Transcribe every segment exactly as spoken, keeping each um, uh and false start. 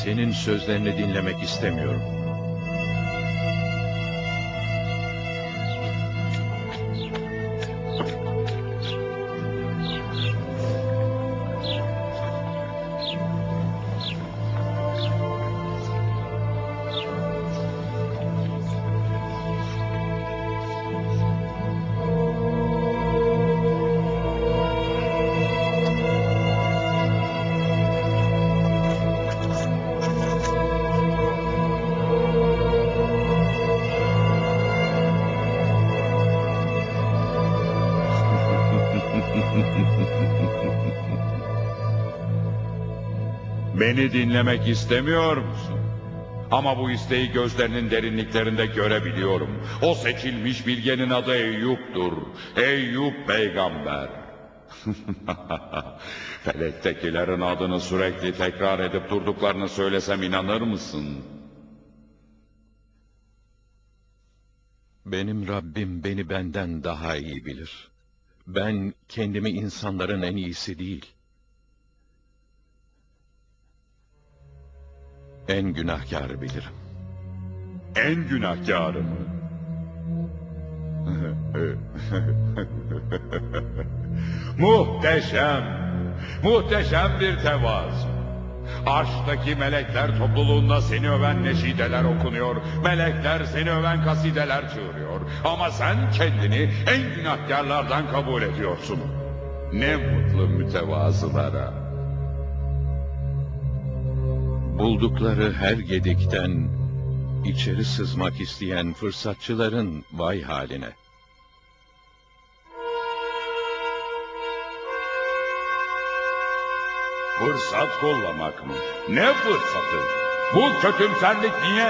Senin sözlerini dinlemek istemiyorum. Beni dinlemek istemiyor musun? Ama bu isteği gözlerinin derinliklerinde görebiliyorum. O seçilmiş bilgenin adı Eyyub'dur. Eyyub peygamber. Felektekilerin adını sürekli tekrar edip durduklarını söylesem inanır mısın? Benim Rabbim beni benden daha iyi bilir. Ben kendimi insanların en iyisi değil, en günahkarı bilirim. En günahkarı mı? Muhteşem, muhteşem bir tevazu. Arştaki melekler topluluğunda seni öven neşideler okunuyor. Melekler seni öven kasideler çığırıyor. Ama sen kendini en günahkarlardan kabul ediyorsun. Ne mutlu mütevazılara. Buldukları her gedikten içeri sızmak isteyen fırsatçıların vay haline. Fırsat kollamak mı? Ne fırsatı? Bu kötümserlik niye?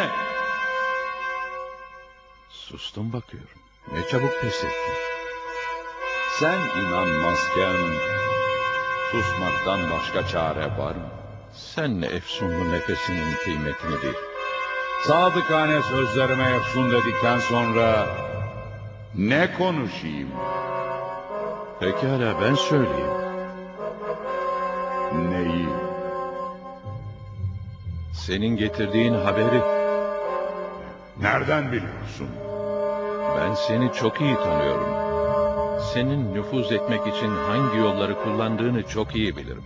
Sustum bakıyorum. Ne çabuk pes ettin. Sen inanmazken susmaktan başka çare var mı? Sen efsunlu nefesinin kıymetini bil. Sadıkane sözlerime efsun dedikten sonra ne konuşayım? Pekala ben söyleyeyim. Neyi? Senin getirdiğin haberi. Nereden biliyorsun? Ben seni çok iyi tanıyorum. Senin nüfuz etmek için hangi yolları kullandığını çok iyi bilirim.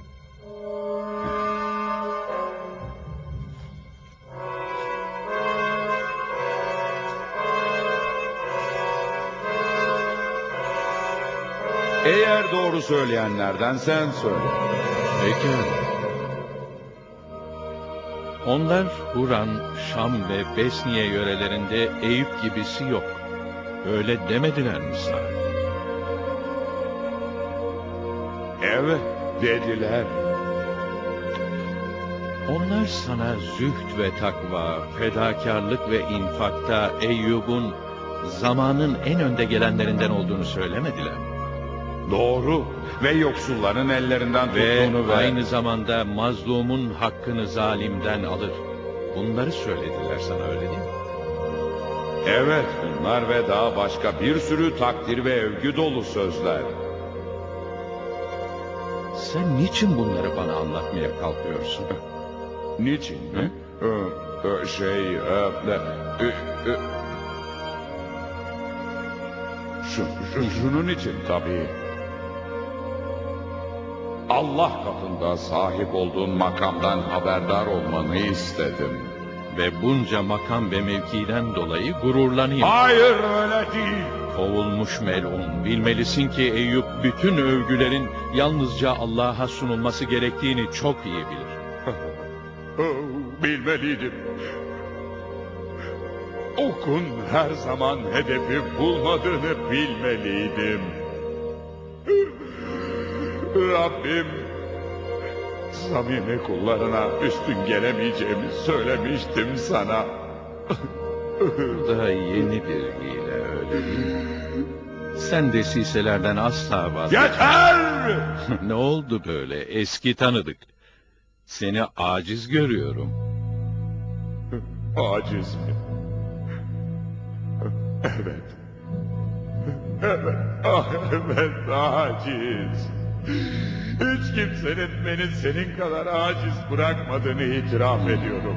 Eğer doğru söyleyenlerden sen söyle. Pekala. Onlar Huran, Şam ve Besniye yörelerinde Eyüp gibisi yok. Öyle demediler mi sana? Evet, dediler. Onlar sana zühd ve takva, fedakarlık ve infakta Eyyub'un zamanın en önde gelenlerinden olduğunu söylemediler mi? Doğru ve yoksulların ellerinden Ve, tuttuğunu ve aynı zamanda mazlumun hakkını zalimden alır. Bunları söylediler sana, öyle değil mi? Evet, bunlar ve daha başka bir sürü takdir ve övgü dolu sözler. Sen niçin bunları bana anlatmaya kalkıyorsun? Niçin mi? Ee, şey, e, e, e, şu, şu, şunun için tabii. Allah katında sahip olduğun makamdan haberdar olmanı istedim. Ve bunca makam ve mevkiden dolayı gururlanayım. Hayır, öyle değil. Kovulmuş melun, bilmelisin ki Eyüp bütün övgülerin yalnızca Allah'a sunulması gerektiğini çok iyi bilir. Bilmeliydim. Okun her zaman hedefi bulmadığını bilmeliydim. Rabbim, samimi kullarına üstün gelemeyeceğimi söylemiştim sana. Bu da yeni bir hile, öyle değil mi? Sen desiselerden asla vazgeçme. Yeter! Ne oldu böyle? Eski tanıdık. Seni aciz görüyorum. Aciz mi? Evet. Evet, ah, evet, aciz. Hiç kimsenin beni senin kadar aciz bırakmadığını itiraf ediyorum.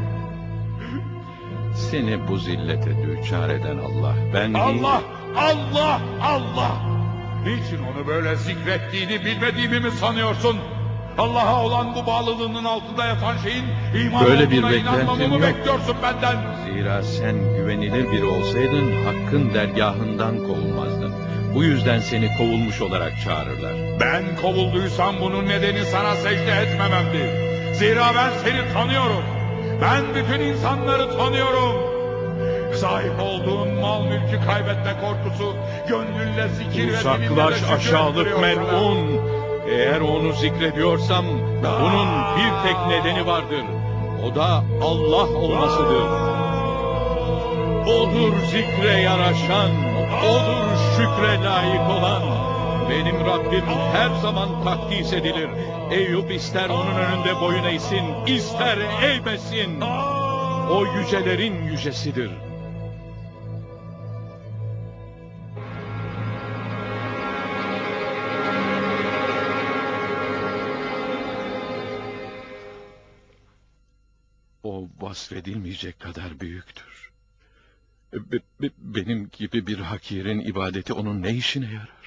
Seni bu zillete düçar eden Allah, ben değil. Allah, Allah, Allah! Niçin onu böyle zikrettiğini bilmediğimi mi sanıyorsun? Allah'a olan bu bağlılığının altında yatan şeyin iman Böyle bir olduğuna inanmamı beklentim mı yok. bekliyorsun benden? Zira sen güvenilir biri olsaydın Hakk'ın dergahından kovulmazdın. Bu yüzden seni kovulmuş olarak çağırırlar. Ben kovulduysam bunun nedeni sana secde etmememdir. Zira ben seni tanıyorum. Ben bütün insanları tanıyorum. Sahip olduğun mal mülkü kaybetme korkusu, gönlünle zikir ve dilinle de Uzaklaş şükür aşağılık ettiriyor sana. melun. Eğer onu zikrediyorsam bunun bir tek nedeni vardır. O da Allah olmasıdır. Odur zikre yaraşan, odur şükre layık olan. Benim Rabbim her zaman takdis edilir. Eyüp ister onun önünde boyun eğsin, ister eğmesin. O yücelerin yücesidir. O vasfedilmeyecek kadar büyüktür. Be- be- benim gibi bir hakirin ibadeti onun ne işine yarar?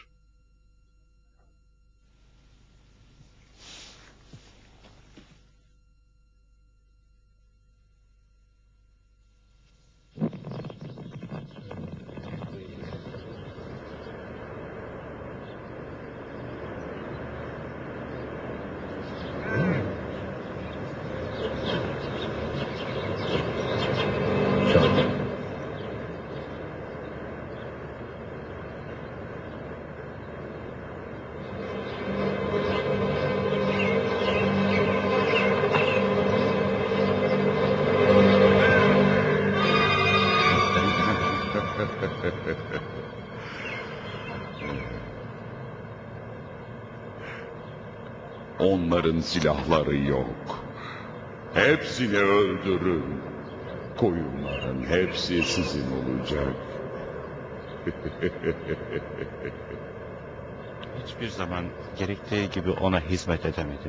Onların silahları yok. Hepsini öldürün. Koyunların hepsi sizin olacak. Hiçbir zaman gerektiği gibi ona hizmet edemedim.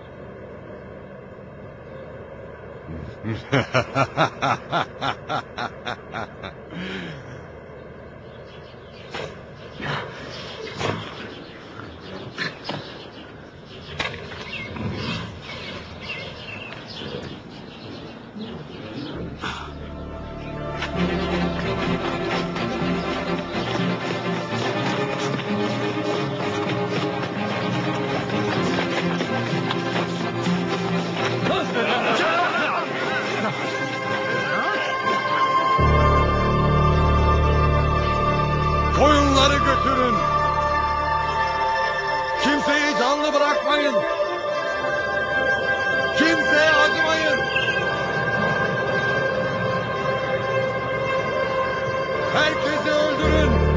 Koyunları götürün. Kimseyi canlı bırakmayın. Kimseye acımayın. Herkesi öldürün.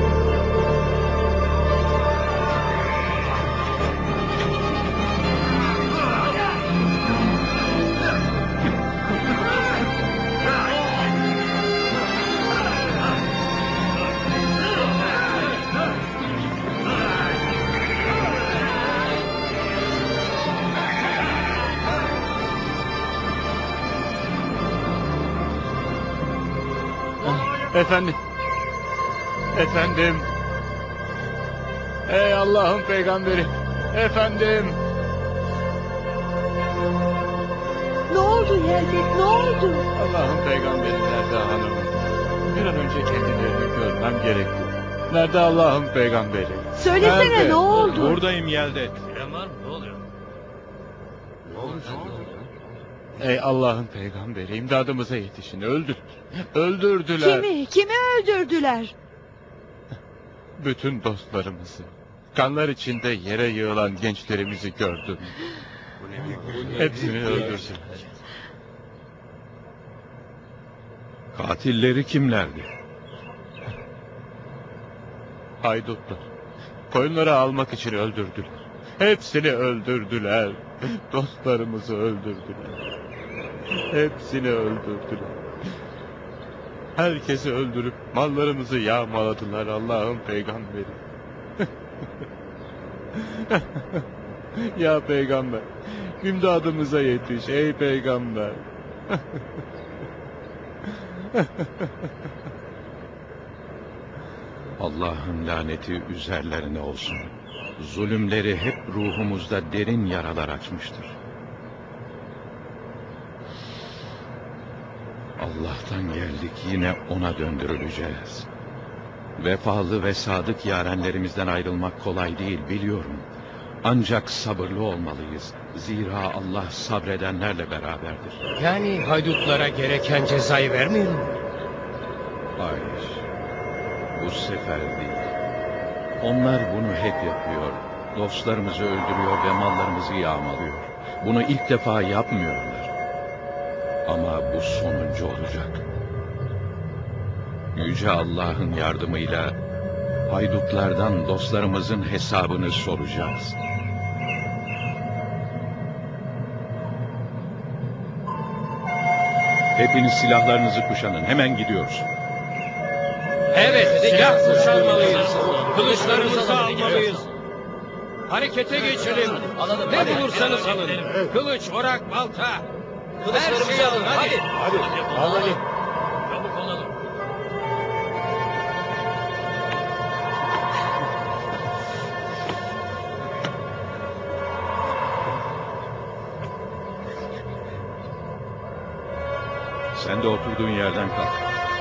Efendim. Efendim. Ey Allah'ın peygamberi. Efendim. Ne oldu Yeldet, ne oldu? Allah'ın peygamberi nerede hanımım? Bir an önce kendilerini görmem gerekiyor. Nerede Allah'ın peygamberi? Söylesene Nerede? ne oldu? Buradayım Yeldet. Ey Allah'ın peygamberi, imdadımıza yetişin. Öldür. Öldürdüler. Kimi, kimi öldürdüler? Bütün dostlarımızı. Kanlar içinde yere yığılan gençlerimizi gördüm. Hepsini öldürdüler. Katilleri kimlerdi? Haydutlar. Koyunları almak için öldürdüler. Hepsini öldürdüler. Dostlarımızı öldürdüler. Hepsini öldürdüler. Herkesi öldürüp mallarımızı yağmaladılar Allah'ın peygamberi. Ya peygamber, imdadımıza yetiş ey peygamber. Allah'ın laneti üzerlerine olsun. Zulümleri hep ruhumuzda derin yaralar açmıştır. Allah'tan geldik, yine ona döndürüleceğiz. Vefalı ve sadık yarenlerimizden ayrılmak kolay değil, biliyorum. Ancak sabırlı olmalıyız. Zira Allah sabredenlerle beraberdir. Yani haydutlara gereken cezayı vermeyelim mi? Hayır. Bu sefer değil. Onlar bunu hep yapıyor. Dostlarımızı öldürüyor ve mallarımızı yağmalıyor. Bunu ilk defa yapmıyorlar. Ama bu sonuncu olacak. Yüce Allah'ın yardımıyla haydutlardan dostlarımızın hesabını soracağız. Hepiniz silahlarınızı kuşanın. Hemen gidiyoruz. Evet, silah kuşanmalıyız. Kılıçlarımızı almalıyız. Harekete geçelim. Ne bulursanız alın. Kılıç, orak, balta. Her şeyi alın, hadi. Hadi, hadi. Çabuk olalım. Sen de oturduğun yerden kalk.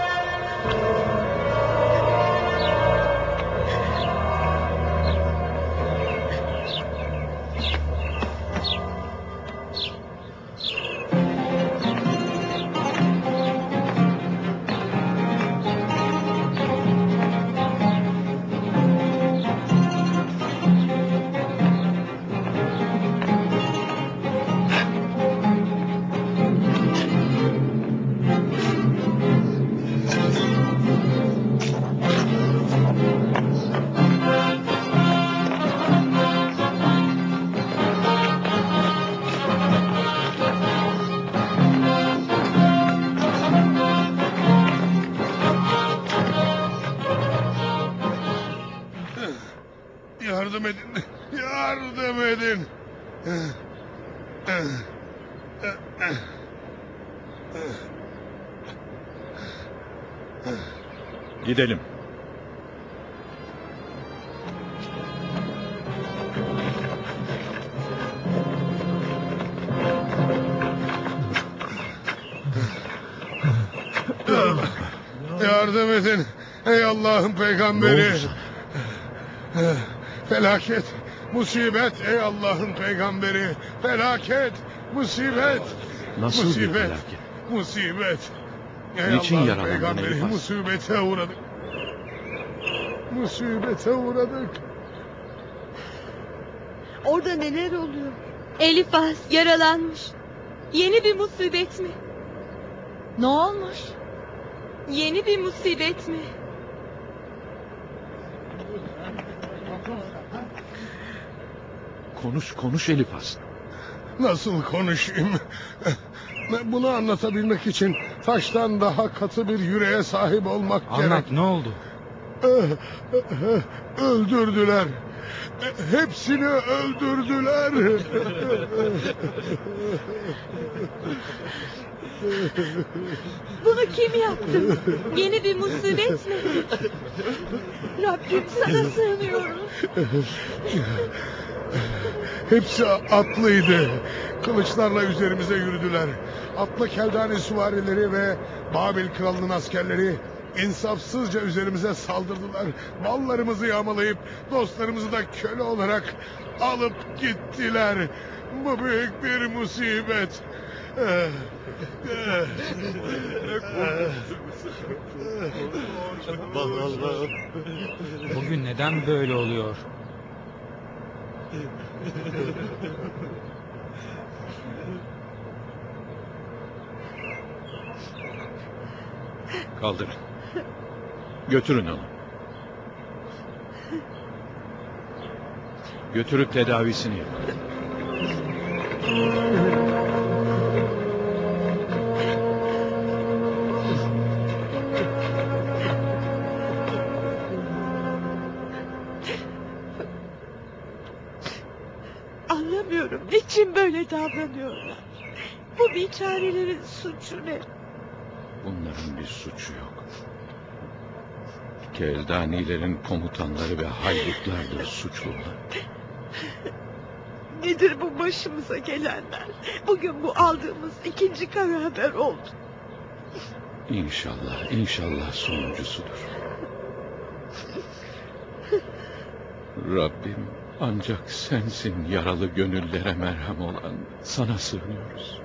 Yardım edin. Yardım edin. Gidelim. Yardım edin. Ey Allah'ın peygamberi. Felaket, musibet ey Allah'ın peygamberi. Felaket, musibet. Nasıl bir musibet, felaket? Musibet. Ey Niçin Allah'ın yaralandın peygamberi, Elifas? musibete uğradık. Musibete uğradık. Orada neler oluyor? Elifas yaralanmış. Yeni bir musibet mi? Ne olmuş? Yeni bir musibet mi? Konuş konuş Elifas. Nasıl konuşayım? Bunu anlatabilmek için taştan daha katı bir yüreğe sahip olmak gerek. Anlat, ne oldu? Öldürdüler. Hepsini öldürdüler. Bunu kim yaptı? Yeni bir musibet mi? Rabbim sana sığınıyorum. Hepsi atlıydı. Kılıçlarla üzerimize yürüdüler. Atlı Keldani süvarileri ve Babil kralının askerleri insafsızca üzerimize saldırdılar. Mallarımızı yağmalayıp dostlarımızı da köle olarak alıp gittiler. Bu büyük bir musibet. Bugün neden böyle oluyor? Kaldırın. Götürün onu. Götürüp tedavisini yapın. Anlamıyorum. Niçin böyle davranıyorlar? Bu biçarelerin suçu ne? Bunların bir suçu yok. Keldanilerin komutanları ve haydutlardır suçlular. Nedir bu başımıza gelenler? Bugün bu aldığımız ikinci kara haber oldu. İnşallah, inşallah sonuncusudur. Rabbim ancak sensin yaralı gönüllere merhem olan. Sana sığınıyoruz.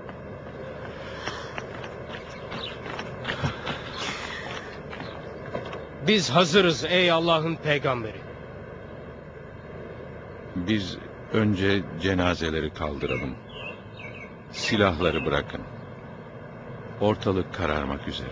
Biz hazırız ey Allah'ın peygamberi. Biz önce cenazeleri kaldıralım. Silahları bırakın. Ortalık kararmak üzere.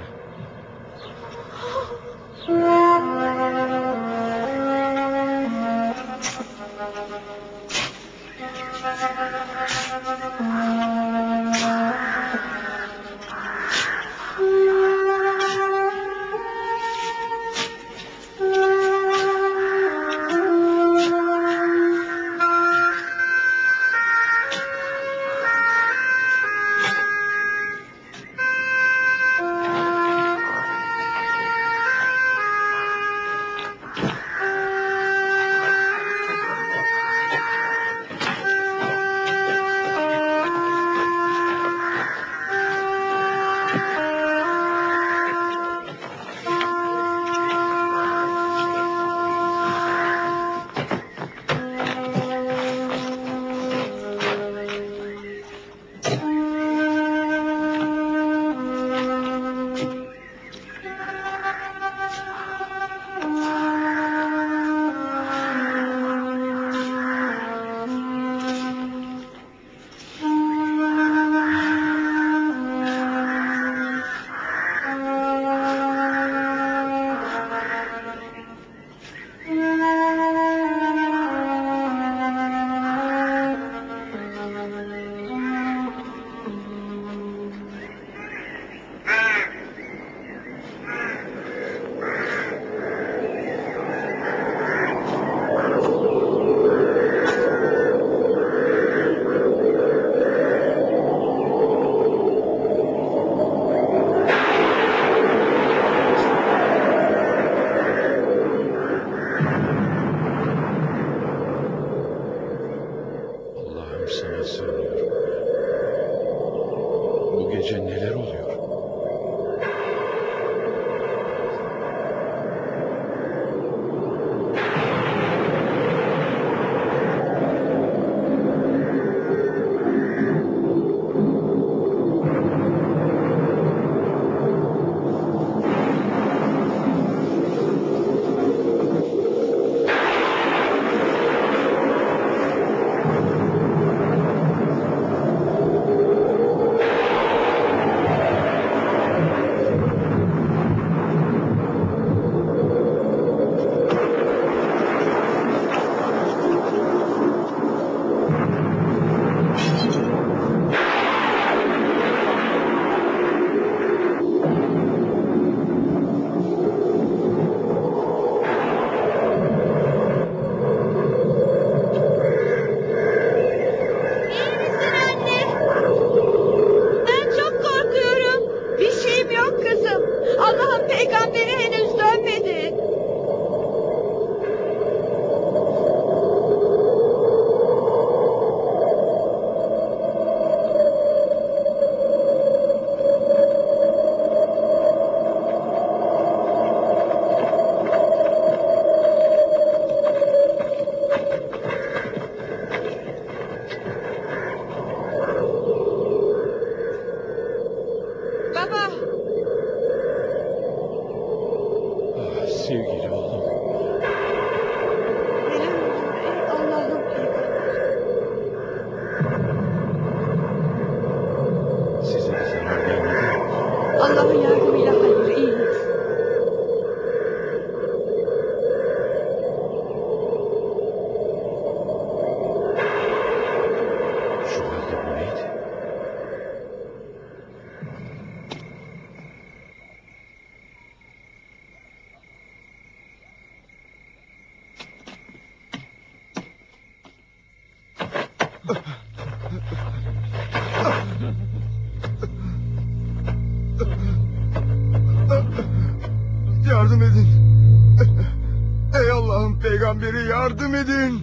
yardım edin. Ey Allah'ın peygamberi, yardım edin.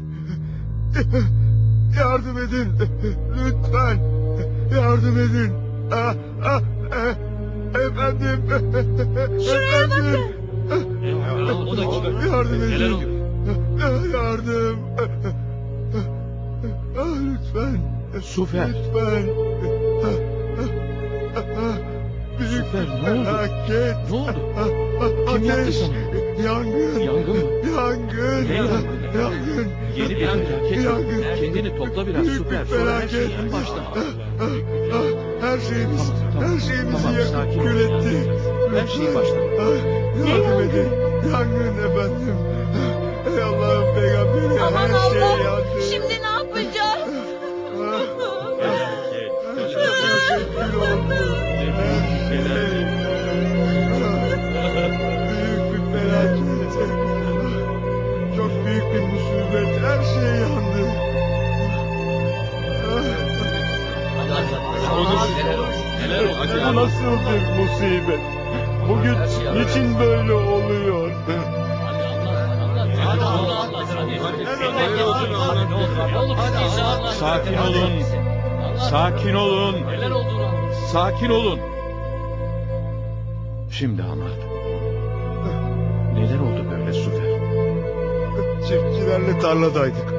Yardım edin. Lütfen. Yardım edin. Ah, ah, eh, efendim. Şuraya Efendim. bakın. O da kim? Yardım Neler edin. oluyor? Yardım. Ah, lütfen. Sufer. Lütfen. Büyük Sufer, bir ne oldu? felaket. Ne oldu? Kim yaptı sana? Yangın. Yangın mı? Yangın. Ne yangını? Yangın. Yeni bir felaket. Yangın. Kendini topla biraz Büyük Sufer. bir Sonra her felaket. şeyi en baştan al. Ah, ah, her şeyimiz, Tamam, tamam, her şeyimizi tamam, yakıp sakin ol. kül etti. Her şeyi Lütfen. baştan. Ah, yardım edin. Yangın efendim. Ey Allah'ın peygamberi, Aman her şey Allah. yandı. Şimdi ne yapacağız? Ah, her şey kül oldu. Her şey. Ah, büyük bir felaket. Çok büyük bir musibet. Her şey yandı. Neler oldu? Bu nasıl bir musibet? Bugün niçin böyle oluyor? Hadi Allah Allah. Hadi. Sakin olun. Sakin olun. Neler olduğunu anlat. Sakin olun. Şimdi anlat. Neler oldu böyle Sufer? Çiftçilerle tarladaydık.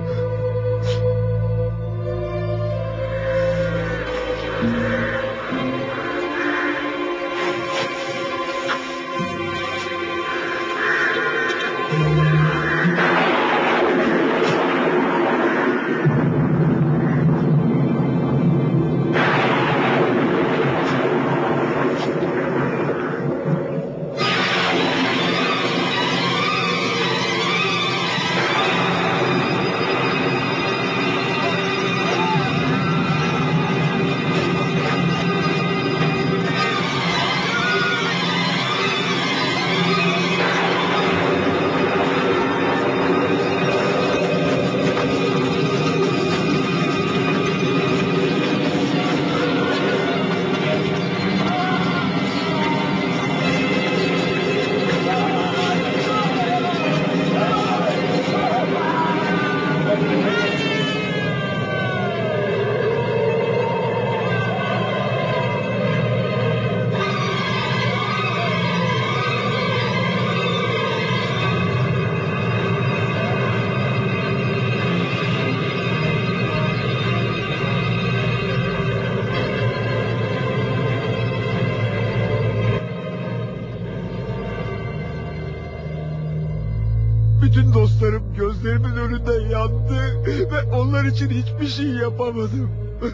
Bütün dostlarım gözlerimin önünde yandı ve onlar için hiçbir şey yapamadım.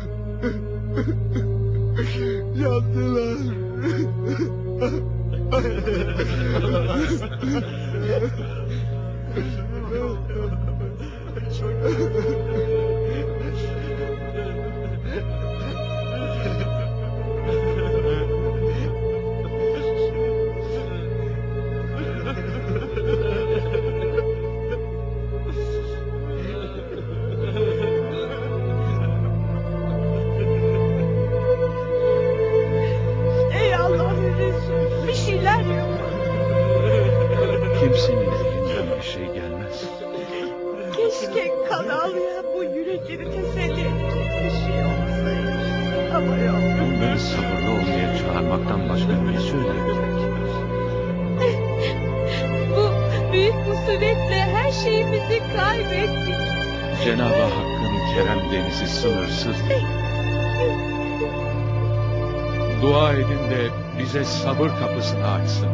Yandılar. Ey Allah'ın Resulü, bir şeyler yap. Kimsenin elinden bir şey gelmez. Keşke kan ağlayan bu yürekleri teselli edecek bir şey olsaydı. Ama yok. Onları sabırlı olmaya çağırmaktan başka ne söyleyebiliriz? Bu büyük musibetle her şeyimizi kaybettik. Cenab-ı Hakk'ın kerem denizi sınırsızdır. Dua edin de bize sabır kapısını açsın.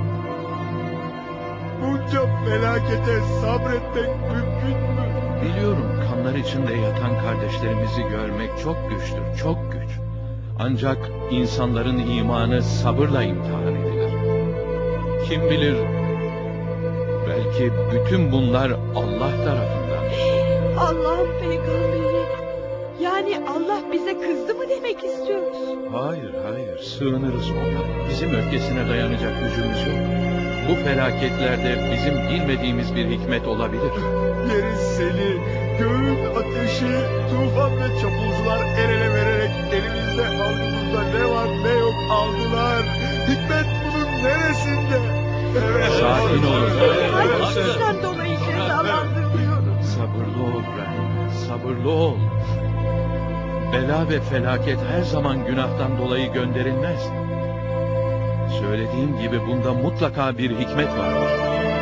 Bunca felakete sabretmek mümkün mü? Biliyorum kanlar içinde yatan kardeşlerimizi görmek çok güçtür, çok güç. Ancak insanların imanı sabırla imtihan edilir. Kim bilir, belki bütün bunlar Allah tarafındandır. Allah'ın peygamberi. Yani Allah bize kızdı mı demek istiyorsun? Hayır, hayır, sığınırız ona. Bizim öfkesine dayanacak gücümüz yok. Bu felaketlerde bizim bilmediğimiz bir hikmet olabilir. Yerin seli, göğün ateşi, tufan ve çapulcular el ele vererek elimizde avucumuzda ne var ne yok aldılar. Hikmet bunun neresinde? Sakin olun. Hangisinden dolayı cezalandırılıyorum? Sabırlı ol Rahim, sabırlı ol. Bela ve felaket her zaman günahtan dolayı gönderilmez. Söylediğim gibi bunda mutlaka bir hikmet vardır.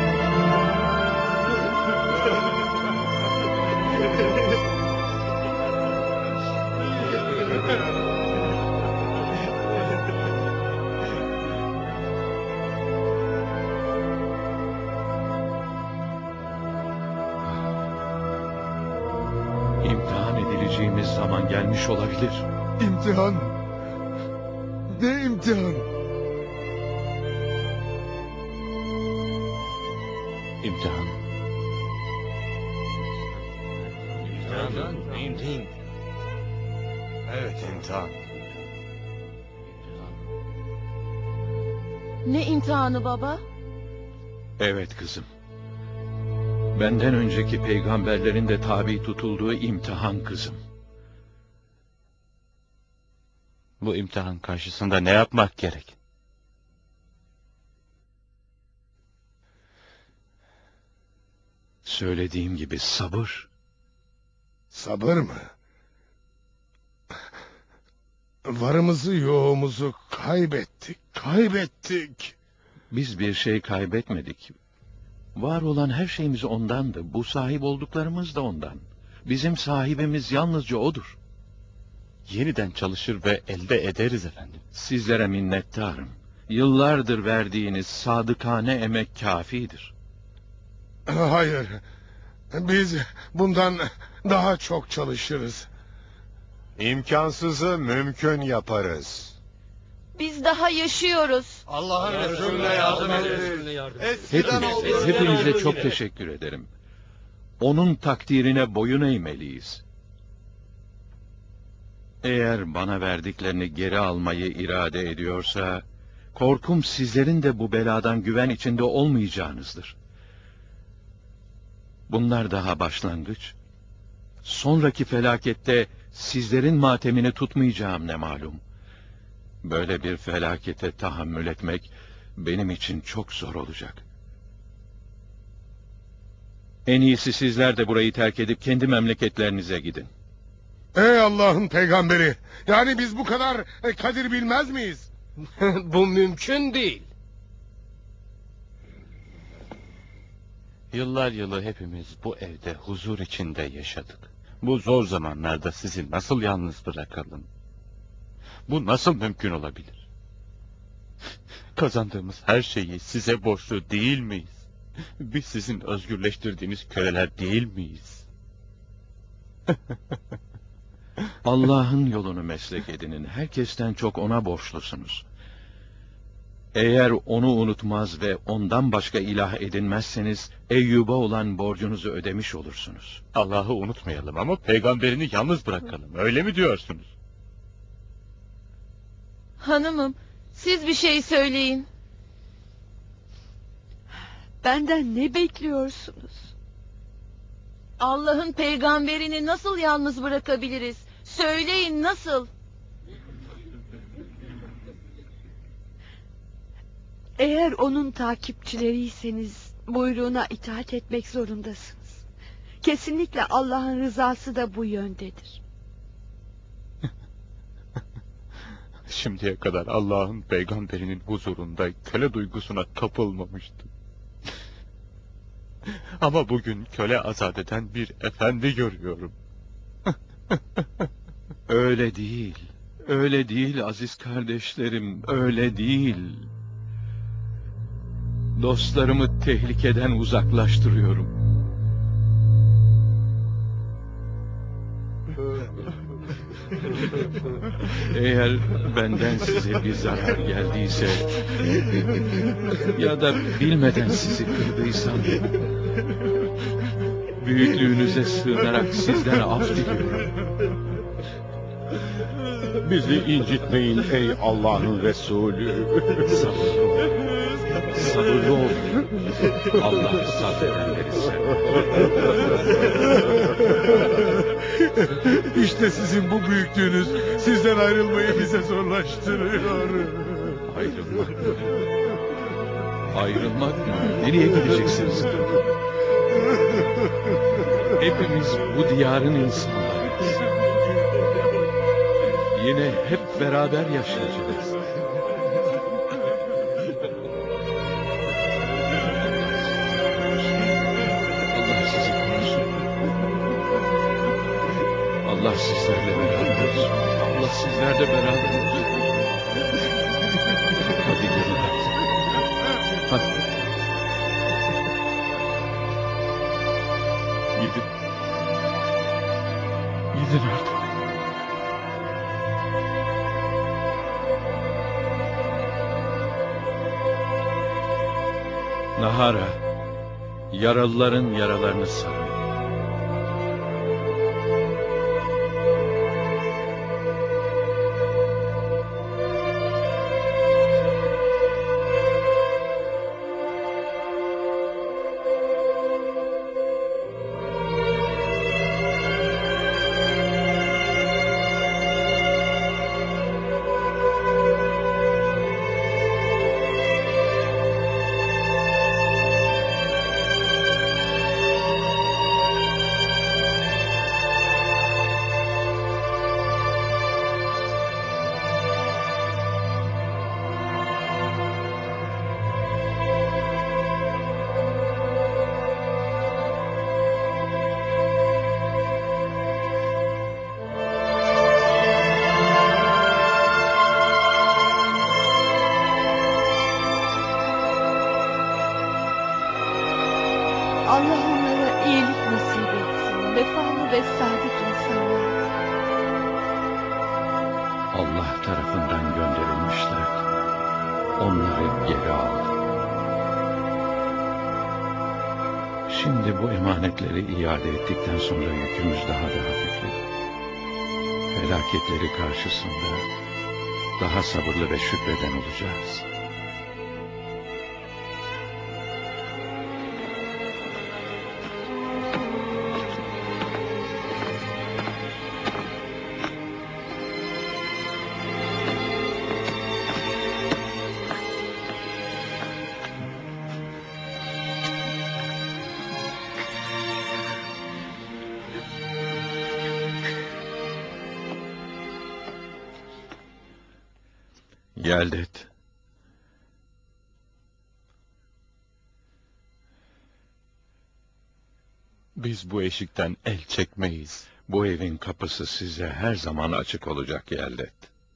İmtihan edileceğimiz zaman gelmiş olabilir. İmtihan. Ne imtihan? İmtihan. İmtihan. Evet, imtihan. Ne imtihanı baba? Evet kızım. Benden önceki peygamberlerin de tabi tutulduğu imtihan kızım. Bu imtihan karşısında ne yapmak gerek? Söylediğim gibi sabır. Sabır mı? Varımızı yoğumuzu kaybettik, kaybettik. Biz bir şey kaybetmedik. Var olan her şeyimiz ondandı. Bu sahip olduklarımız da ondan. Bizim sahibimiz yalnızca odur. Yeniden çalışır ve elde ederiz efendim. Sizlere minnettarım. Yıllardır verdiğiniz sadıkane emek kafidir. Hayır, biz bundan daha çok çalışırız. İmkansızı mümkün yaparız. Biz daha yaşıyoruz. Allah'ın Resulüne yardım edin. Hepinize, hepinize çok teşekkür ederim. Onun takdirine boyun eğmeliyiz. Eğer bana verdiklerini geri almayı irade ediyorsa, korkum sizlerin de bu beladan güven içinde olmayacağınızdır. Bunlar daha başlangıç. Sonraki felakette sizlerin matemini tutmayacağım ne malum. Böyle bir felakete tahammül etmek benim için çok zor olacak. En iyisi sizler de burayı terk edip kendi memleketlerinize gidin. Ey Allah'ın peygamberi! Yani biz bu kadar kadir bilmez miyiz? Bu mümkün değil. Yıllar yılı hepimiz bu evde huzur içinde yaşadık. Bu zor zamanlarda sizi nasıl yalnız bırakalım? Bu nasıl mümkün olabilir? Kazandığımız her şeyi size borçlu değil miyiz? Biz sizin özgürleştirdiğiniz köleler değil miyiz? Allah'ın yolunu meslek edinin. Herkesten çok ona borçlusunuz. Eğer onu unutmaz ve ondan başka ilah edinmezseniz Eyyub'a olan borcunuzu ödemiş olursunuz. Allah'ı unutmayalım ama peygamberini yalnız bırakalım. Öyle mi diyorsunuz? Hanımım, siz bir şey söyleyin. Benden ne bekliyorsunuz? Allah'ın peygamberini nasıl yalnız bırakabiliriz? Söyleyin nasıl? Eğer onun takipçileriyseniz buyruğuna itaat etmek zorundasınız. Kesinlikle Allah'ın rızası da bu yöndedir. Şimdiye kadar Allah'ın peygamberinin huzurunda köle duygusuna kapılmamıştım. Ama bugün köle azat eden bir efendi görüyorum. Öyle değil. Öyle değil aziz kardeşlerim. Öyle değil. Dostlarımı tehlikeden uzaklaştırıyorum. Eğer benden size bir zarar geldiyse ya da bilmeden sizi kırdıysam, büyüklüğünüze sığınarak sizden af diliyorum. Bizi incitmeyin ey Allah'ın Resulü. Sabırlı olun. Sabırlı olun. Allah sabredenleri sever. İşte sizin bu büyüklüğünüz sizden ayrılmayı bize zorlaştırıyor. Ayrılmak. Ayrılmak mı? Nereye gideceksiniz? Hepimiz bu diyarın insanlarıyız. Yine hep beraber yaşayacağız. Allah sizi korusun. Allah sizlerle beraber olsun. Allah sizlerle beraber olsun. Hadi gelin artık. Hadi. Gidin. Gidin artık. Nahara, yaralıların yaralarını sarın. Allah onlara iyilik nasip etsin. Vefalı ve sadık insanlar. Allah tarafından gönderilmişlerdi. Onları geri aldı. Şimdi bu emanetleri iade ettikten sonra yükümüz daha da hafifledi. Felaketleri karşısında daha sabırlı ve şükreden olacağız. Geldet. Biz bu eşikten el çekmeyiz. Bu evin kapısı size her zaman açık olacak Geldet.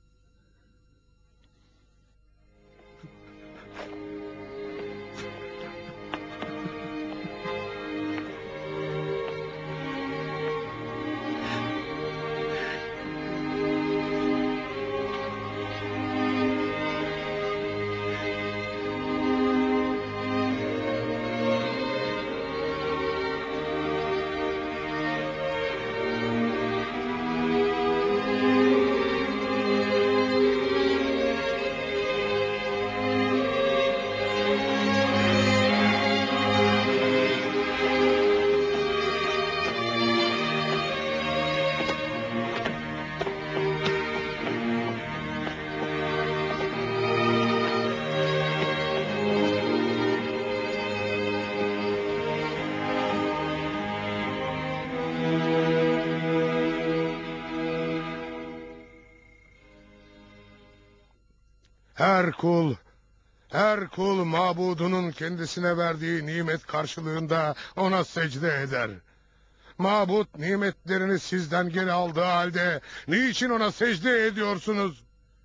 Her kul, her kul mabudunun kendisine verdiği nimet karşılığında ona secde eder. Mabut nimetlerini sizden geri aldığı halde niçin ona secde ediyorsunuz?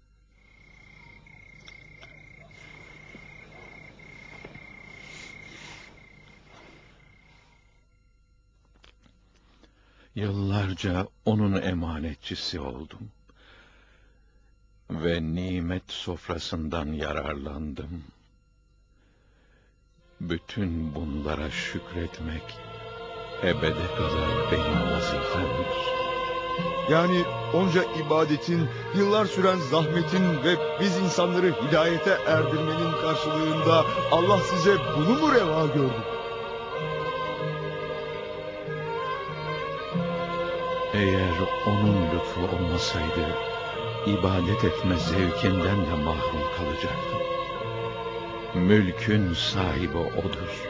Yıllarca onun emanetçisi oldum. Ve nimet sofrasından yararlandım. Bütün bunlara şükretmek ebede kadar benim vazifemdir. Yani onca ibadetin, yıllar süren zahmetin ve biz insanları hidayete erdirmenin karşılığında Allah size bunu mu reva gördü? Eğer onun lütfu olmasaydı, ibadet etme zevkinden de mahrum kalacaktım. mülkün sahibi O'dur.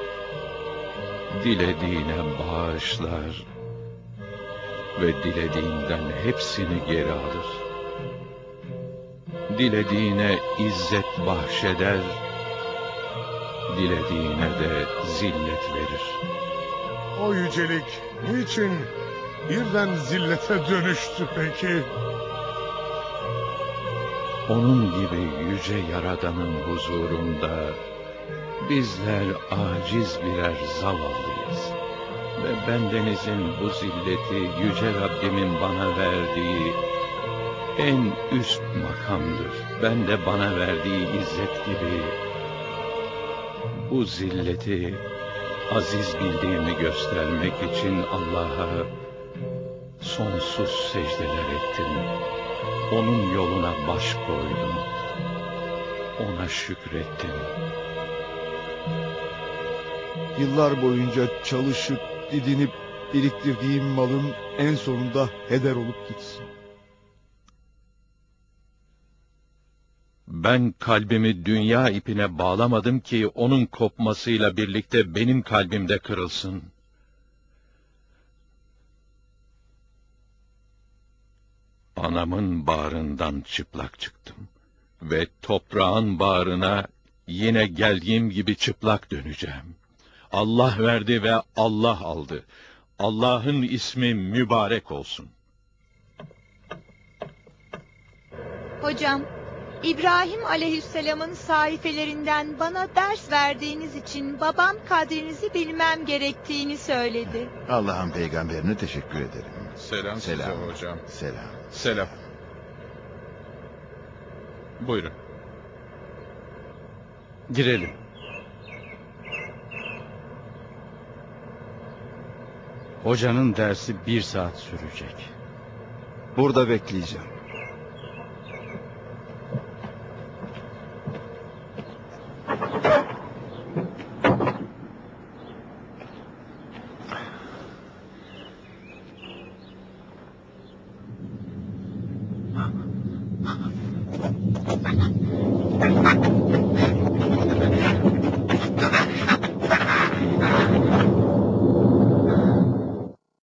Dilediğine bağışlar ve dilediğinden hepsini geri alır. Dilediğine izzet bahşeder, dilediğine de zillet verir. O yücelik niçin birden zillete dönüştü peki? Onun gibi yüce Yaradan'ın huzurunda bizler aciz birer zavallıyız. Ve bendenizin bu zilleti yüce Rabbimin bana verdiği en üst makamdır. Ben de bana verdiği izzet gibi bu zilleti aziz bildiğimi göstermek için Allah'a sonsuz secdeler ettim. Onun yoluna baş koydum. Ona şükrettim. Yıllar boyunca çalışıp, didinip, biriktirdiğim malım en sonunda heder olup gitsin. Ben kalbimi dünya ipine bağlamadım ki onun kopmasıyla birlikte benim kalbimde kırılsın. Anamın bağrından çıplak çıktım ve toprağın bağrına yine geldiğim gibi çıplak döneceğim. Allah verdi ve Allah aldı. Allah'ın ismi mübarek olsun. Hocam, İbrahim aleyhisselamın sahifelerinden bana ders verdiğiniz için babam kadrinizi bilmem gerektiğini söyledi. Allah'ın peygamberine teşekkür ederim. Selam, Selam size hocam. Selam. Selam. Buyurun. Girelim. Hocanın dersi bir saat sürecek. Burada bekleyeceğim.